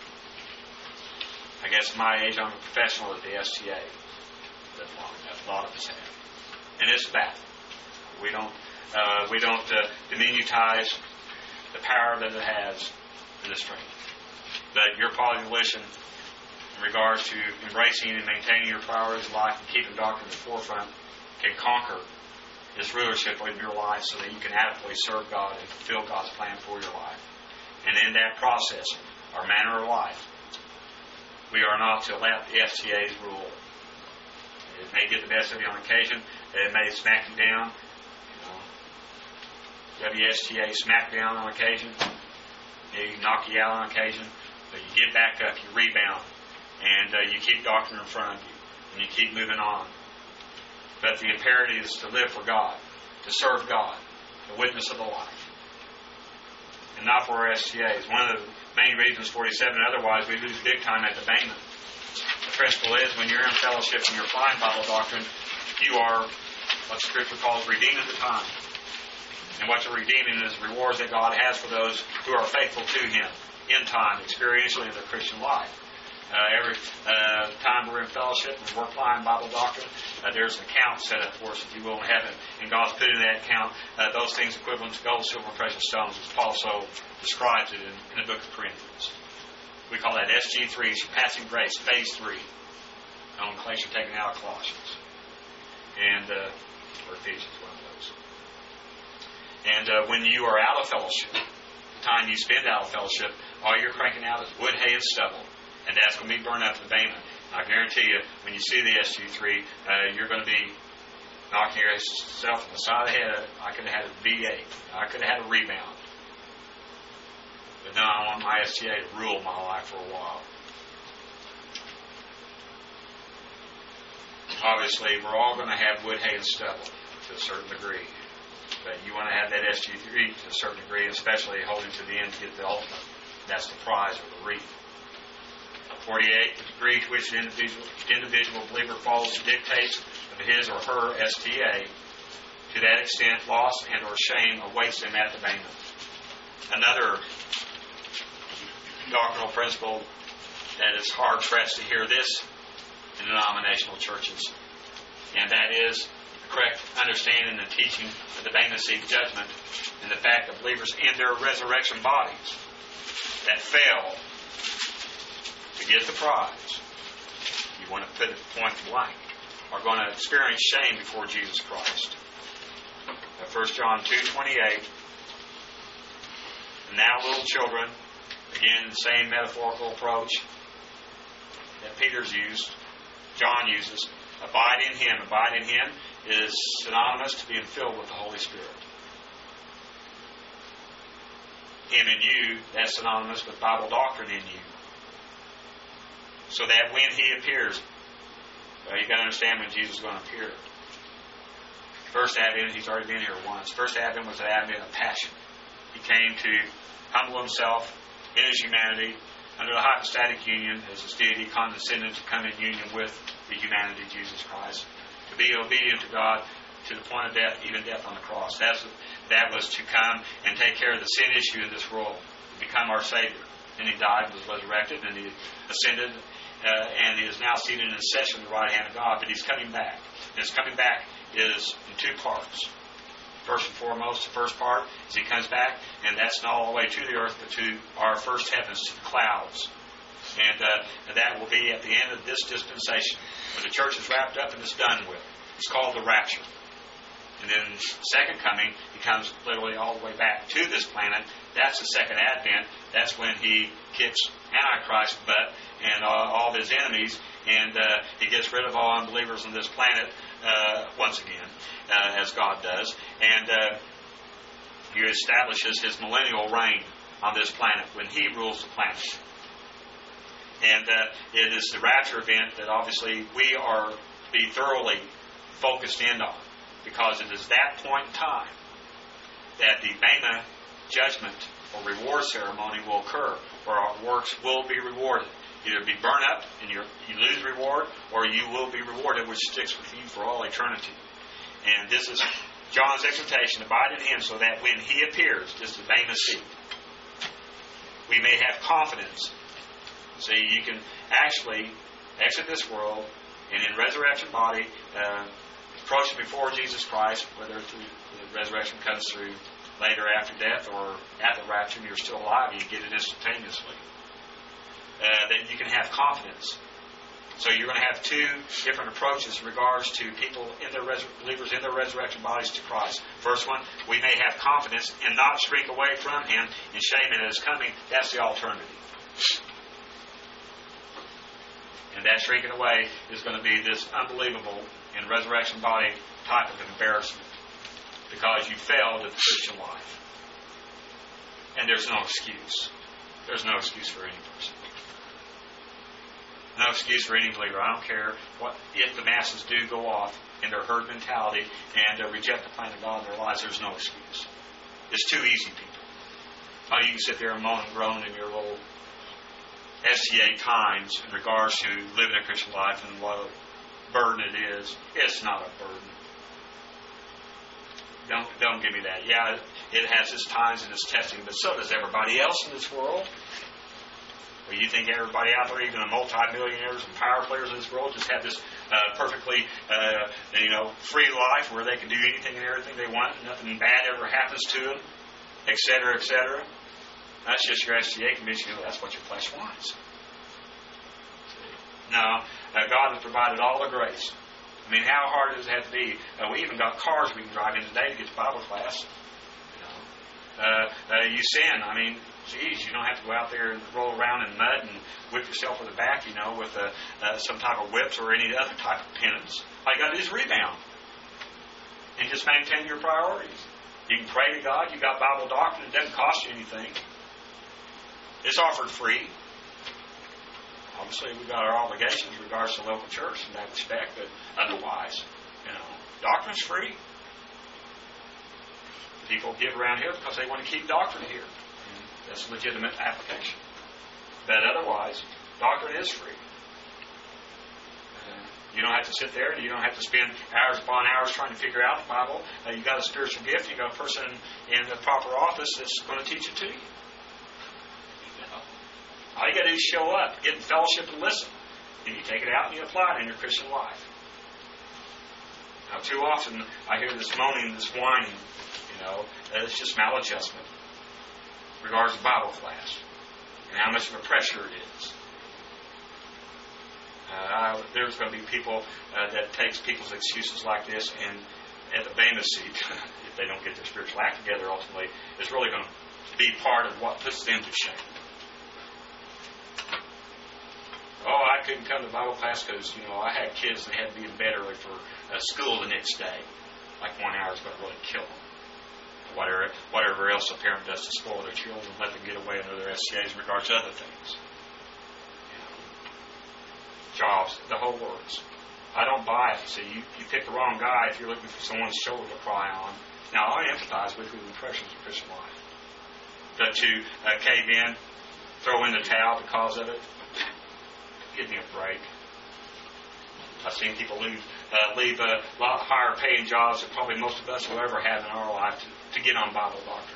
I guess my age, I'm a professional at the S T A. That's long enough. A lot of us have. And it's a battle. We don't, uh, we don't uh, diminutize the power that it has and the strength. But your volition in regards to embracing and maintaining your priorities of life and keeping doctrine at the forefront can conquer this rulership in your life so that you can adequately serve God and fulfill God's plan for your life. And in that process, our manner of life, we are not to let the S T As rule. It may get the best of you on occasion. It may smack you down. You know, W S T A smack down on occasion. Maybe knock you out on occasion. But you get back up, you rebound, and uh, you keep doctrine in front of you, and you keep moving on. But the imperative is to live for God, to serve God, the witness of the life, and not for our S T As. One of the main reasons, forty-seven, otherwise we lose big time at the Bema. The principle is when you're in fellowship and you're applying Bible doctrine, you are what Scripture calls redeeming the time. And what you're redeeming is rewards that God has for those who are faithful to Him in time, experientially in their Christian life. Uh, every uh, time we're in fellowship and we're applying Bible doctrine, uh, there's an account set up for us, if you will, in heaven. And God's put in that account uh, those things equivalent to gold, silver, and precious stones, as Paul so describes it in, in the book of Corinthians. We call that S G three, Surpassing Grace, Phase three. Nomenclature taken out of Colossians. And, uh, or Ephesians, one of those. And uh, when you are out of fellowship, the time you spend out of fellowship, all you're cranking out is wood, hay, and stubble. And that's going to be burned up to the Bema. I guarantee you, when you see the S G three, uh, you're going to be knocking yourself on the side of the head, I could have had a V eight. I could have had a rebound. But no, I want my S T A to rule my life for a while. Obviously, we're all going to have wood, hay, and stubble to a certain degree. But you want to have that S G three to a certain degree, especially holding to the end to get the ultimate. That's the prize or the wreath. forty-eight, the degree to which the individual, individual believer follows the dictates of his or her S T A, to that extent, loss and or shame awaits them at the Bema. Another doctrinal principle that is hard-pressed to hear this in denominational churches, and that is the correct understanding and teaching of the Bema Seat judgment and the fact that believers in their resurrection bodies that fail to get the prize, you want to put it point blank, are going to experience shame before Jesus Christ. First John two twenty-eight. And now, little children, again, the same metaphorical approach that Peter's used, John uses. Abide in Him. Abide in Him is synonymous to being filled with the Holy Spirit. Him in you, that's synonymous with Bible doctrine in you. So that when He appears, well, you've got to understand when Jesus is going to appear. First Advent, He's already been here once. First Advent was an Advent of passion. He came to humble Himself in His humanity under the hypostatic union as His deity condescended to come in union with the humanity of Jesus Christ, to be obedient to God to the point of death, even death on the cross. That's, that was to come and take care of the sin issue in this world, to become our Savior. And He died and was resurrected, and He ascended, uh, and He is now seated in His session at the right hand of God, but He's coming back. And His coming back is in two parts. First and foremost, the first part is He comes back, and that's not all the way to the earth, but to our first heavens, to the clouds. And, uh, and that will be at the end of this dispensation, when the church is wrapped up and it's done with. It's called the rapture. And then the second coming, He comes literally all the way back to this planet. That's the second advent. That's when He kicks Antichrist's butt and uh, all of his enemies, and uh, He gets rid of all unbelievers on this planet uh, once again, uh, as God does. And uh, He establishes His millennial reign on this planet when He rules the planet. And uh, it is the rapture event that obviously we are to be thoroughly focused in on, because it is that point in time that the Bema judgment or reward ceremony will occur, where our works will be rewarded. Either be burned up and you you lose reward, or you will be rewarded, which sticks with you for all eternity. And this is John's exhortation: abide in Him, so that when He appears, just the Bema Seat, we may have confidence. See, you can actually exit this world and in resurrection body uh, approach before Jesus Christ, whether through the resurrection comes through later after death or at the rapture and you're still alive, you get it instantaneously. Uh, then you can have confidence. So you're going to have two different approaches in regards to people in their res- believers in their resurrection bodies to Christ. First one, we may have confidence and not shrink away from Him in shame at His coming. That's the alternative. And that shrinking away is going to be this unbelievable in resurrection body type of embarrassment, because you failed at the Christian life. And there's no excuse. There's no excuse for any person. No excuse for any believer. I don't care what if the masses do go off in their herd mentality and uh, reject the plan of God in their lives. There's no excuse. It's too easy, people. Oh, you can sit there and moan and groan in your little S C A times in regards to living a Christian life and what a burden it is. It's not a burden. Don't don't give me that. Yeah, it has its times and its testing, but so does everybody else in this world. Well, you think everybody out there, even the multi-millionaires and power players in this world, just have this uh, perfectly, uh, you know, free life where they can do anything and everything they want, nothing bad ever happens to them, et cetera, et cetera. That's just your S G A conviction. You know, that's what your flesh wants. No, uh, God has provided all the grace. I mean, how hard does it have to be? Uh, we even got cars we can drive in today to get to Bible class. You know, uh, uh, you sin. I mean, geez, you don't have to go out there and roll around in mud and whip yourself with the back, you know, with uh, uh, some type of whips or any other type of penance. All you got to do is rebound. and just maintain your priorities. You can pray to God. You got Bible doctrine. It doesn't cost you anything. It's offered free. Obviously, we've got our obligations in regards to the local church in that respect, but otherwise, you know, doctrine's free. People give around here because they want to keep doctrine here. That's a legitimate application. But otherwise, doctrine is free. Uh, you don't have to sit there and you don't have to spend hours upon hours trying to figure out the Bible. Uh, you got a spiritual gift. You got a person in the proper office that's going to teach it to you. You know, all you got to do is show up, get in fellowship, and listen. Then you take it out and you apply it in your Christian life. Now, too often I hear this moaning, this whining. You know, it's just maladjustment in regards to Bible class and how much of a pressure it is. Uh, there's going to be people uh, that takes people's excuses like this and at the Bema seat, if they don't get their spiritual act together ultimately, is really going to be part of what puts them to shame. Oh, I couldn't come to Bible class because, you know, I had kids that had to be in bed early for uh, school the next day. Like one hour is going to really kill them. Whatever, whatever else a parent does to spoil their children, let them get away under their S C As in regards to other things. You know, jobs, the whole works. I don't buy it. See, you, you pick the wrong guy if you're looking for someone's shoulder to cry on. Now, I empathize with you with the pressures of Christian life. But to uh, cave in, throw in the towel because of it, give me a break. I've seen people leave, uh, leave a lot higher paying jobs than probably most of us will ever have in our life to, to get on Bible doctrine.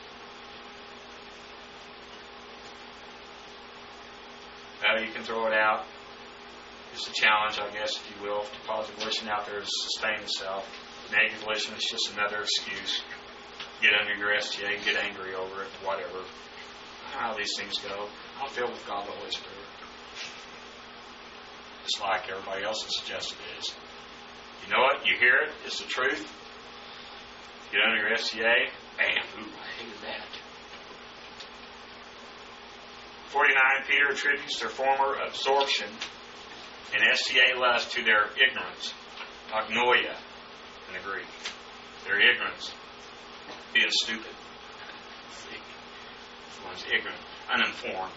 Uh, you can throw it out. It's a challenge, I guess, if you will, to positive volition out there to sustain itself. Negative volition is just another excuse. Get under your S T A, get angry over it, whatever. I don't know how these things go. I'm filled with God the Holy Spirit. Just like everybody else has suggested it is. You know it, you hear it, it's the truth. Get under your S T A, bam, ooh, I hated that. forty-nine, Peter attributes their former absorption in S T A lust to their ignorance, agnoia in the Greek. Their ignorance, being stupid. One's ignorant, uninformed.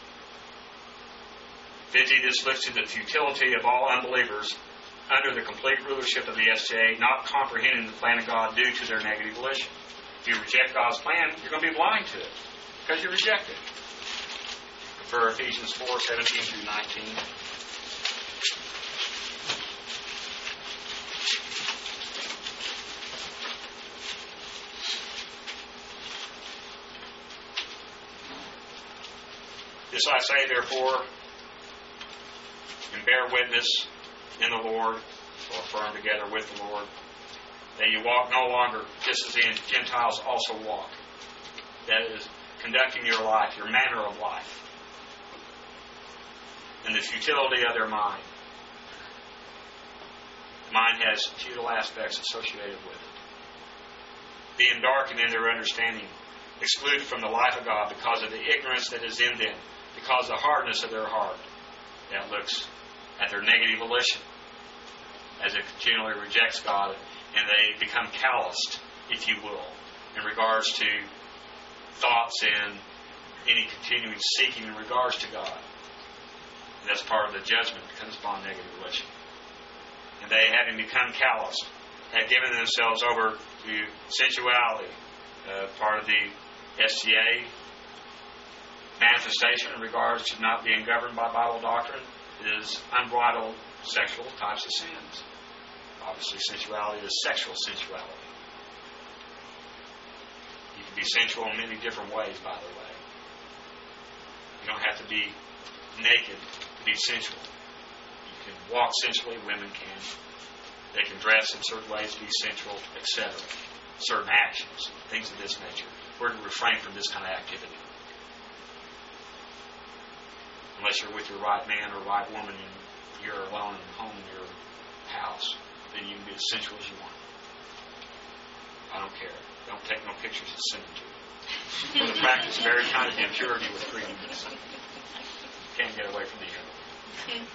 fifty, this looks to the futility of all unbelievers under the complete rulership of the S T A, not comprehending the plan of God due to their negative volition. If you reject God's plan, you're going to be blind to it because you reject it. For Ephesians four, seventeen through nineteen. This I say, therefore, and bear witness in the Lord, or affirm together with the Lord, that you walk no longer just as the Gentiles also walk. That is, conducting your life, your manner of life, in the futility of their mind. Mind has futile aspects associated with it. Being darkened in their understanding, excluded from the life of God because of the ignorance that is in them, because of the hardness of their heart. That looks at their negative volition as it continually rejects God, and they become calloused, if you will, in regards to thoughts and any continuing seeking in regards to God. And that's part of the judgment that comes upon negative volition. And they, having become calloused, have given themselves over to sensuality, uh, part of the S T A manifestation in regards to not being governed by Bible doctrine is unbridled sexual types of sins. Obviously, sensuality is sexual sensuality. You can be sensual in many different ways, by the way. You don't have to be naked to be sensual. You can walk sensually, women can. They can dress in certain ways to be sensual, et cetera. Certain actions, things of this nature. We're to refrain from this kind of activity. Unless you're with your right man or right woman and you're alone at home in your house, then you can be as sensual as you want. I don't care. Don't take no pictures and send them to me. For the practice of every kind of impurity with freedom. Can't get away from the evil.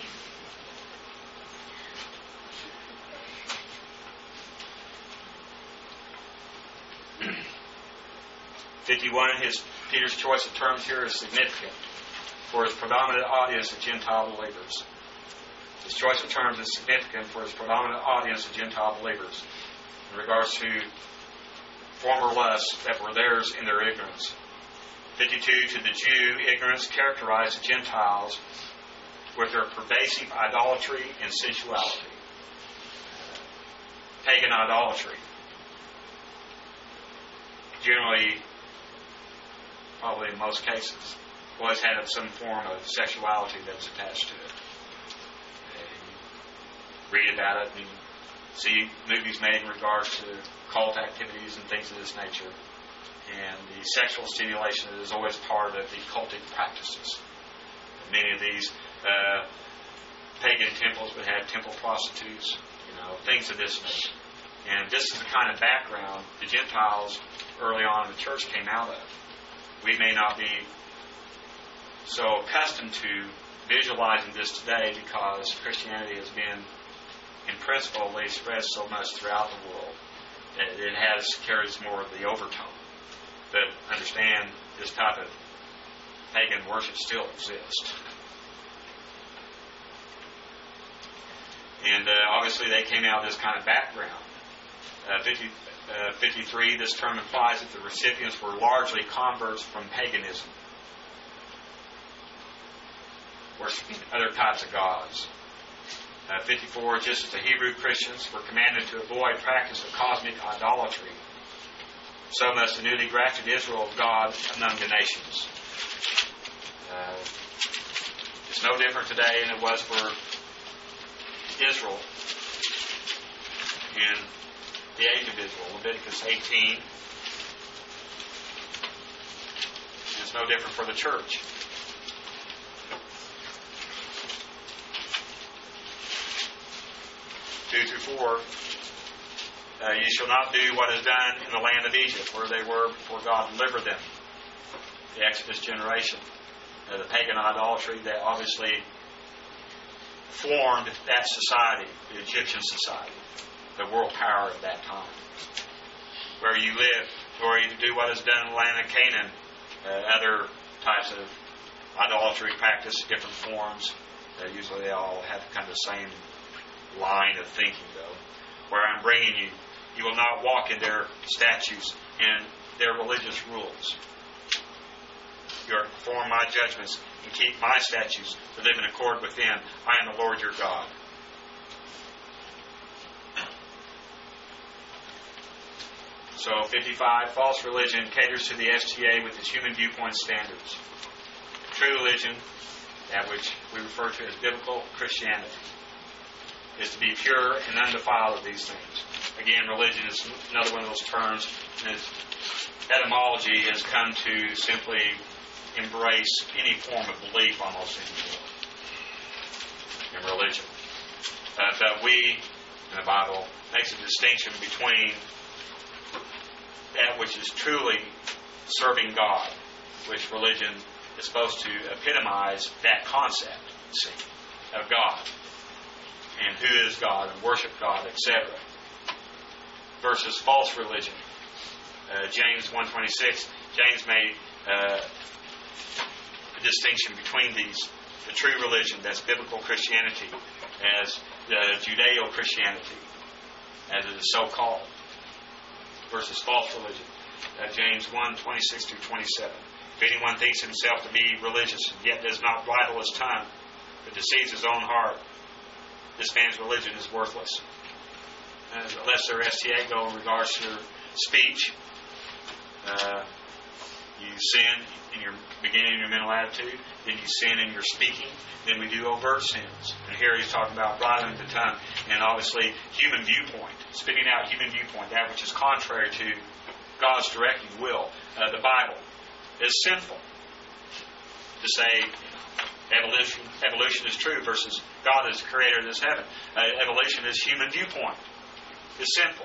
fifty-one, his Peter's choice of terms here is significant for his predominant audience of Gentile believers. His choice of terms is significant for his predominant audience of Gentile believers in regards to former lusts that were theirs in their ignorance. fifty-two, to the Jew, ignorance characterized the Gentiles with their pervasive idolatry and sensuality. Pagan idolatry. Generally, probably in most cases, always had some form of sexuality that was attached to it. And read about it and see movies made in regards to cult activities and things of this nature. And the sexual stimulation is always part of the cultic practices. Many of these uh, pagan temples would have temple prostitutes, you know, things of this nature. And this is the kind of background the Gentiles early on in the church came out of. We may not be so accustomed to visualizing this today because Christianity has been, in principle, spread so much throughout the world that it has carries more of the overtone. But understand, this type of pagan worship still exists. And uh, obviously they came out of this kind of background. Uh, fifty, uh, fifty-three, this term implies that the recipients were largely converts from paganism, worshiping other types of gods. Uh, fifty-four, just as the Hebrew Christians were commanded to avoid practice of cosmic idolatry, so must the newly grafted Israel of God among the nations. Uh, it's no different today than it was for Israel in the age of Israel. Leviticus eighteen. It's no different for the church. Two through four. Uh, you shall not do what is done in the land of Egypt, where they were before God delivered them. The Exodus generation. Uh, the pagan idolatry that obviously formed that society, the Egyptian society, the world power of that time. Where you live, or you do what is done in the land of Canaan, uh, other types of idolatry practice, different forms. Uh, usually they all have kind of the same line of thinking, though. Where I'm bringing you, you will not walk in their statutes and their religious rules. You are to perform my judgments and keep my statutes to live in accord with them. I am the Lord your God. So, fifty-five, false religion caters to the S T A with its human viewpoint standards. True religion, that which we refer to as biblical Christianity, is to be pure and undefiled of these things. Again, religion is another one of those terms, and its etymology has come to simply embrace any form of belief almost anymore in religion. Uh, but we, in the Bible, makes a distinction between that which is truly serving God, which religion is supposed to epitomize that concept, see, of God, and who is God, and worship God, et cetera, versus false religion. Uh, James one twenty-six, James made uh, a distinction between these, the true religion, that's biblical Christianity, as the Judeo-Christianity, as it is so called, versus false religion. Uh, James one twenty-six through twenty-seven. If anyone thinks himself to be religious, and yet does not bridle his tongue, but deceives his own heart, this man's religion is worthless. Uh, the lesser S T A go in regards to your speech. Uh, you sin in your beginning of your mental attitude, then you sin in your speaking, then we do overt sins. And here he's talking about bridling the tongue, and obviously human viewpoint, spitting out human viewpoint, that which is contrary to God's directing will. Uh, the Bible is sinful. To say, you know, evolution, evolution is true versus God is the creator of this heaven. Uh, evolution is human viewpoint. It's sinful.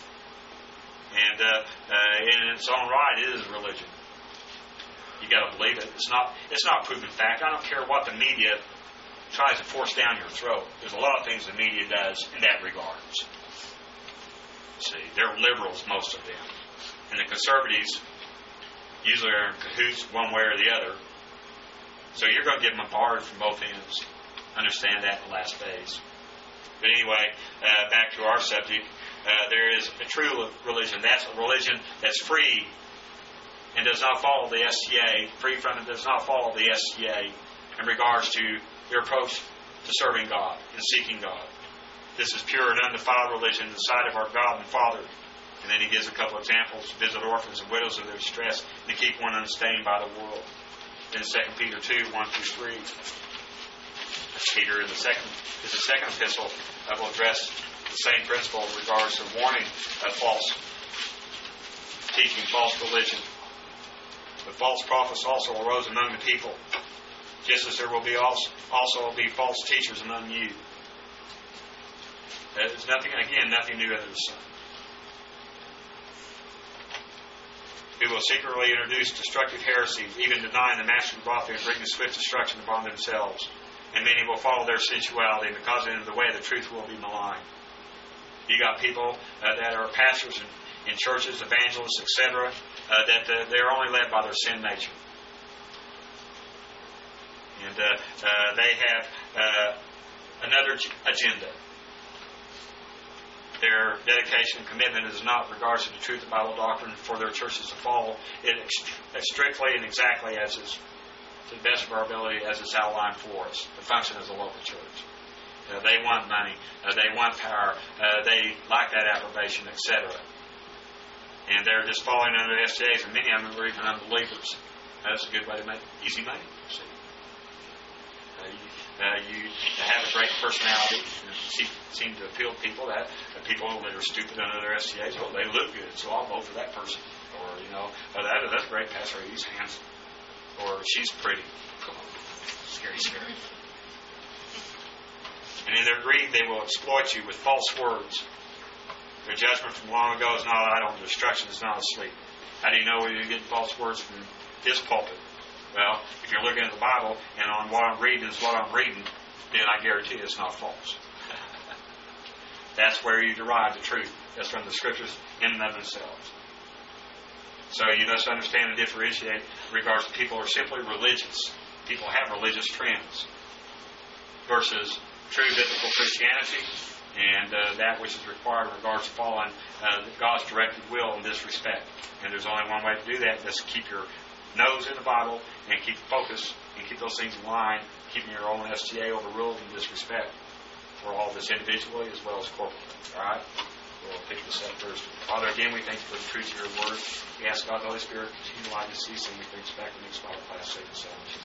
And uh, uh, in its own right, it is religion. You got to believe it. It's not. It's not proven fact. I don't care what the media tries to force down your throat. There's a lot of things the media does in that regards. See, they're liberals, most of them, and the conservatives usually are in cahoots one way or the other. So you're going to get bombarded from both ends. Understand that in the last days. But anyway, uh, back to our subject. Uh, there is a true religion. That's a religion that's free and does not follow the S C A. Free from it does not follow the S C A in regards to their approach to serving God and seeking God. This is pure and undefiled religion in the sight of our God and Father. And then he gives a couple examples. Visit orphans and widows in their distress, and to keep one unstained by the world. In Second Peter two, one through three. Peter in the second is the second epistle that will address the same principle in regards to warning of false teaching, false religion. The false prophets also arose among the people, just as there will be also, also be false teachers among you. There's nothing, again, nothing new under the sun. Who will secretly introduce destructive heresies, even denying the master who brought them, and bringing swift destruction upon themselves. And many will follow their sensuality, and because of the way, the truth will be maligned. You got people uh, that are pastors in, in churches, evangelists, et cetera, uh, that uh, they're only led by their sin nature. And uh, uh, they have uh, another agenda. Their dedication and commitment is not in regards to the truth of Bible doctrine for their churches to follow it as strictly and exactly as is, to the best of our ability, as it's outlined for us, to function as a local church. Uh, they want money. Uh, they want power. Uh, they like that approbation, et cetera. And they're just falling under the S C As, and many of them are even unbelievers. That's a good way to make easy money. See? Uh, you, uh, you have a great personality and see, seem to appeal to people. That uh, people that are stupid under their S C As, well, they look good, so I'll vote for that person. Or, you know, oh, that, that's a great pastor. He's handsome. Or she's pretty. Come on. Scary, scary. And in their greed, they will exploit you with false words. Their judgment from long ago is not idle, and destruction is not asleep. How do you know where you're getting false words from this pulpit? Well, if you're looking at the Bible, and on what I'm reading is what I'm reading, then I guarantee it's not false. That's where you derive the truth. That's from the Scriptures in and of themselves. So you must understand and differentiate in regards to people who are simply religious. People have religious trends versus true biblical Christianity and uh, that which is required in regards to following uh, God's directed will in this respect. And there's only one way to do that, that's keep your nose in the Bible and keep focus and keep those things in line, keeping your own S T A overruled in this respect for all of this individually as well as corporately. All right? We'll pick this up Thursday. Father, again, we thank you for the truth of your word. We ask God, the Holy Spirit, continue to light us, see, and we bring us back to the next Bible class. Save us all.